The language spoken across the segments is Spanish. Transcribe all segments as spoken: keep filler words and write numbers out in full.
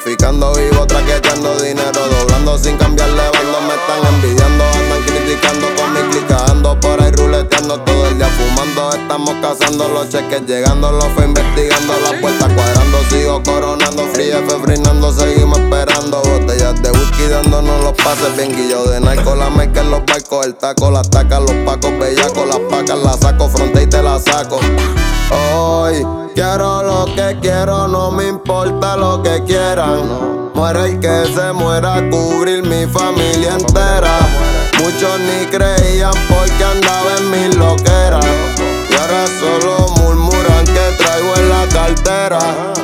Traficando vivo, traqueteando dinero, doblando sin cambiarle bando. Me están envidiando, andan criticando con mi clica. Ando por ahí ruleteando todo el día fumando. Estamos cazando los cheques, llegando los fe investigando. Las puertas cuadrando, sigo coronando. Free F frenando, seguimos esperando. Botellas de whisky dándonos los pases. Bien guillo de narco, la mezcla en los barcos. El taco, las tacas, los pacos bellacos. Las pacas las saco, fronte y te las saco. Hoy quiero lo que quiero, no me importa lo que quieran. Muere el que se muera, cubrir mi familia entera. Muchos ni creían porque andaba en mis loqueras. Y ahora solo murmuran que traigo en la cartera.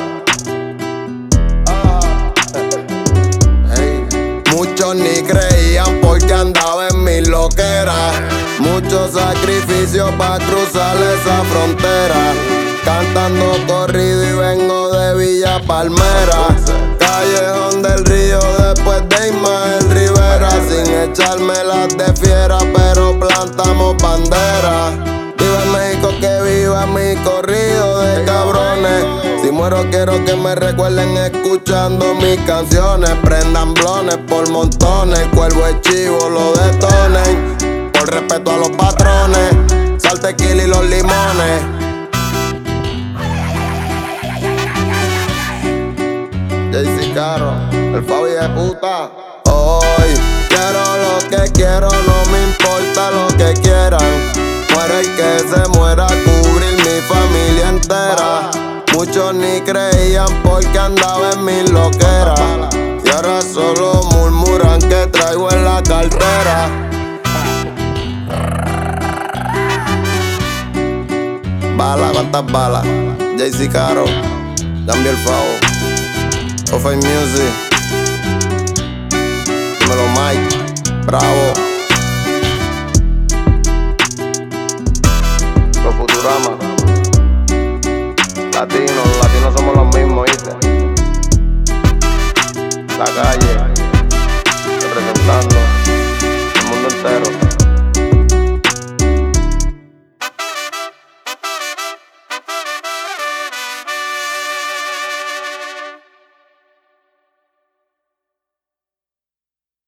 Muchos ni creían porque andaba en mis loqueras. Muchos sacrificios pa' cruzar esa frontera. Cantando corrido y vengo de Villa Palmera. Callejón del Río después de Ismael Rivera. Sin echarme las de fiera, pero plantamos bandera. Viva México, que viva mi corrido de cabrones. Si muero quiero que me recuerden escuchando mis canciones. Prendan blones por montones, cuervo es chivo, lo detonen. Por respeto a los patrones, sal, tequila y los limones. Jaycee Caro, el Fabi de puta. Hoy quiero lo que quiero, no me importa lo que quieran. Muere el que se muera, cubrir mi familia entera. Muchos ni creían porque andaba en mis loqueras. Y ahora solo murmuran que traigo en la cartera. Bala, ¿cuántas balas? Jaycee Caro, cambio el Favo. Ofay Music, dímelo Mike, bravo. Los Futurama, latinos, los latinos somos los mismos, ¿viste? La calle, representando.